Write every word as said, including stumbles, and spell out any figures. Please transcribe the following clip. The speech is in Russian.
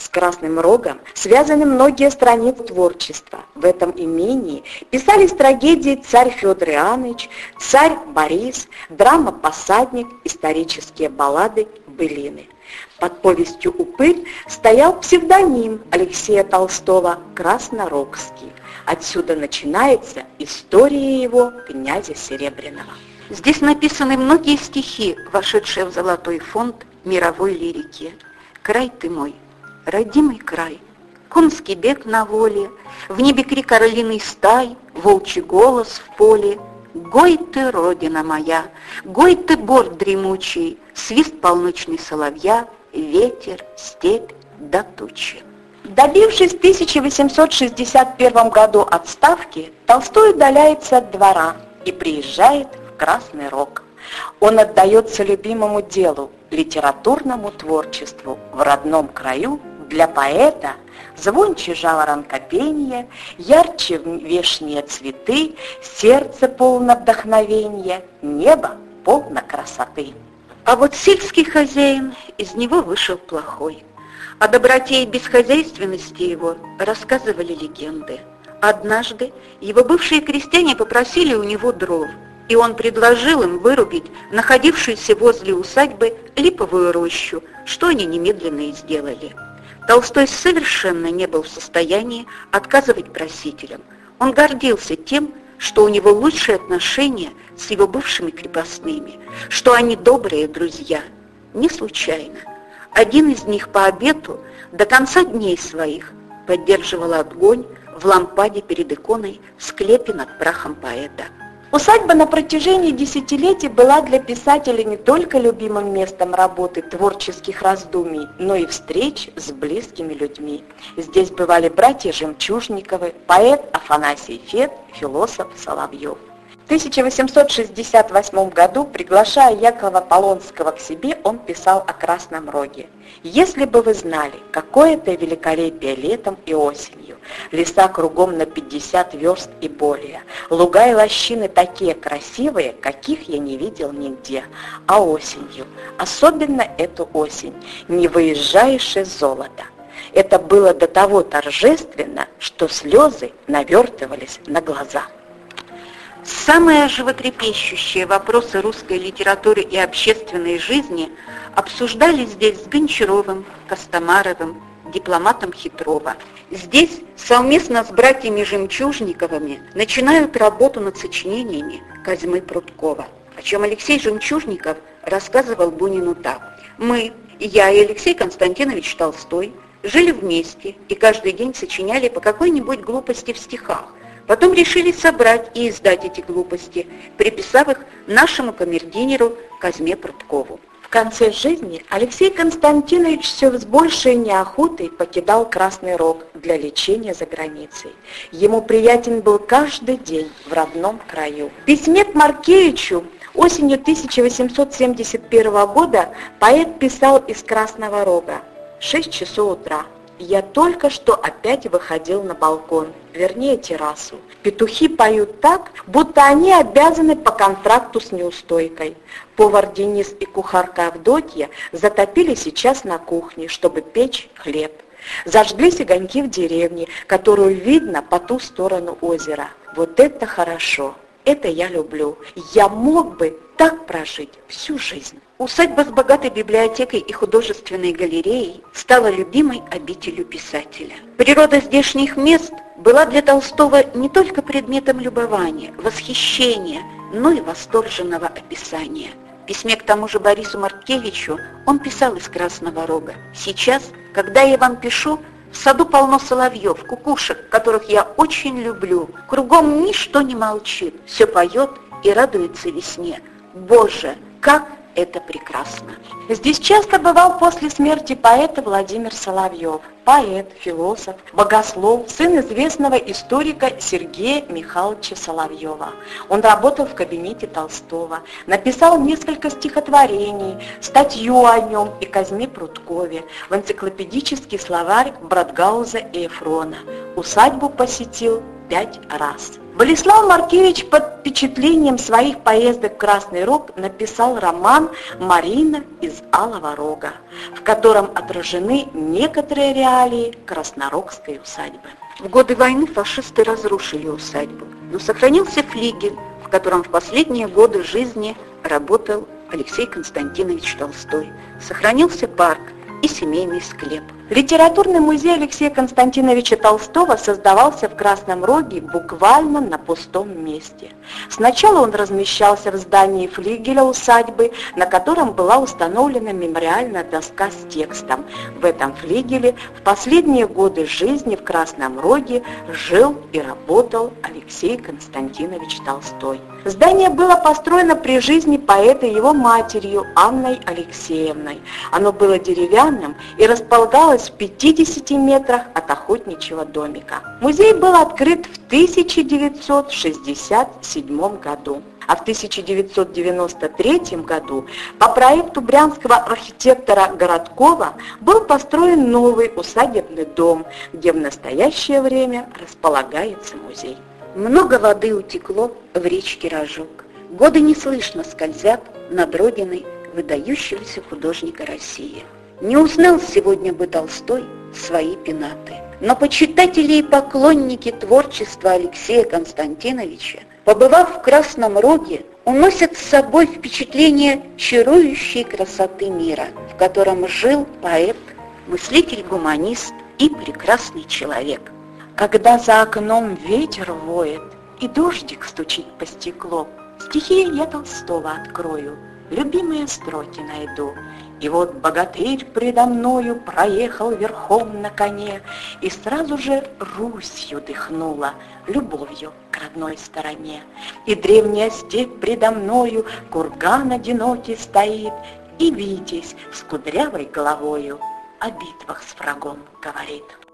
С Красным Рогом связаны многие страницы творчества. В этом имении писались трагедии «Царь Федор Иоаннович», «Царь Борис», драма «Посадник», исторические баллады, былины. Под повестью «Упырь» стоял псевдоним Алексея Толстого «Краснорогский». Отсюда начинается история его князя Серебряного. Здесь написаны многие стихи, вошедшие в золотой фонд мировой лирики. «Край ты мой, родимый край, конский бег на воле, в небе крик орлиный стай, волчий голос в поле. Гой ты, родина моя, гой ты, бор дремучий, свист полночный соловья, ветер, степь да тучи». Добившись в тысяча восемьсот шестьдесят первом году отставки, Толстой удаляется от двора и приезжает в Красный Рог. Он отдается любимому делу, литературному творчеству в родном краю. Для поэта звонче жаворонка пенье, ярче вешние цветы, сердце полно вдохновенья, небо полно красоты. А вот сельский хозяин из него вышел плохой. О доброте и бесхозяйственности его рассказывали легенды. Однажды его бывшие крестьяне попросили у него дров, и он предложил им вырубить находившуюся возле усадьбы липовую рощу, что они немедленно и сделали. Толстой совершенно не был в состоянии отказывать просителям. Он гордился тем, что у него лучшие отношения с его бывшими крепостными, что они добрые друзья. Не случайно. Один из них по обету до конца дней своих поддерживал огонь в лампаде перед иконой в склепе над прахом поэта. Усадьба на протяжении десятилетий была для писателя не только любимым местом работы, творческих раздумий, но и встреч с близкими людьми. Здесь бывали братья Жемчужниковы, поэт Афанасий Фет, философ Соловьев. В тысяча восемьсот шестьдесят восьмом году, приглашая Якова Полонского к себе, он писал о Красном Роге. «Если бы вы знали, какое это великолепие летом и осенью, леса кругом на пятьдесят верст и более, луга и лощины такие красивые, каких я не видел нигде, а осенью, особенно эту осень, не выезжаешь из золота». Это было до того торжественно, что слезы навертывались на глаза. Самые животрепещущие вопросы русской литературы и общественной жизни обсуждались здесь с Гончаровым, Костомаровым, дипломатом Хитрова. Здесь совместно с братьями Жемчужниковыми начинают работу над сочинениями Козьмы Прудкова, о чем Алексей Жемчужников рассказывал Бунину так. «Мы, я и Алексей Константинович Толстой, жили вместе и каждый день сочиняли по какой-нибудь глупости в стихах. Потом решили собрать и издать эти глупости, приписав их нашему камердинеру Козьме Прудкову». В конце жизни Алексей Константинович все с большей неохотой покидал Красный Рог для лечения за границей. Ему приятен был каждый день в родном краю. В письме к Маркевичу осенью тысяча восемьсот семьдесят первого года поэт писал из Красного Рога: «Шесть часов утра. Я только что опять выходил на балкон, вернее террасу. Петухи поют так, будто они обязаны по контракту с неустойкой. Повар Денис и кухарка Авдотья затопили сейчас на кухне, чтобы печь хлеб. Зажглись огоньки в деревне, которую видно по ту сторону озера. Вот это хорошо, это я люблю. Я мог бы так прожить всю жизнь». Усадьба с богатой библиотекой и художественной галереей стала любимой обителью писателя. Природа здешних мест была для Толстого не только предметом любования, восхищения, но и восторженного описания. В письме к тому же Борису Маркевичу он писал из Красного Рога: «Сейчас, когда я вам пишу, в саду полно соловьев, кукушек, которых я очень люблю. Кругом ничто не молчит, все поет и радуется весне. Боже, как это прекрасно!» Здесь часто бывал после смерти поэта Владимир Соловьев, поэт, философ, богослов, сын известного историка Сергея Михайловича Соловьева. Он работал в кабинете Толстого, написал несколько стихотворений, статью о нем и Козьме Прудкове в энциклопедический словарь Братгауза и Эфрона. Усадьбу посетил пять раз. Болеслав Маркевич под впечатлением своих поездок в Красный Рог написал роман «Марина из Алого Рога», в котором отражены некоторые реалии краснорогской усадьбы. В годы войны фашисты разрушили усадьбу, но сохранился флигель, в котором в последние годы жизни работал Алексей Константинович Толстой. Сохранился парк и семейный склеп. Литературный музей Алексея Константиновича Толстого создавался в Красном Роге буквально на пустом месте. Сначала он размещался в здании флигеля усадьбы, на котором была установлена мемориальная доска с текстом. В этом флигеле в последние годы жизни в Красном Роге жил и работал Алексей Константинович Толстой. Здание было построено при жизни поэта его матерью Анной Алексеевной. Оно было деревянным и располагалось в пятидесяти метрах от охотничьего домика. Музей был открыт в тысяча девятьсот шестьдесят седьмом году, а в тысяча девятьсот девяносто третьем году по проекту брянского архитектора Городкова был построен новый усадебный дом, где в настоящее время располагается музей. Много воды утекло в речке Рожок. Годы неслышно скользят над родиной выдающегося художника России. Не узнал сегодня бы Толстой свои пенаты. Но почитатели и поклонники творчества Алексея Константиновича, побывав в Красном Роге, уносят с собой впечатление чарующей красоты мира, в котором жил поэт, мыслитель-гуманист и прекрасный человек. Когда за окном ветер воет и дождик стучит по стеклу, стихи я Толстого открою, любимые строки найду. И вот богатырь предо мною проехал верхом на коне, и сразу же Русью дыхнула, любовью к родной стороне. И древняя степь предо мною, курган одинокий стоит, и Витязь с кудрявой головою о битвах с врагом говорит.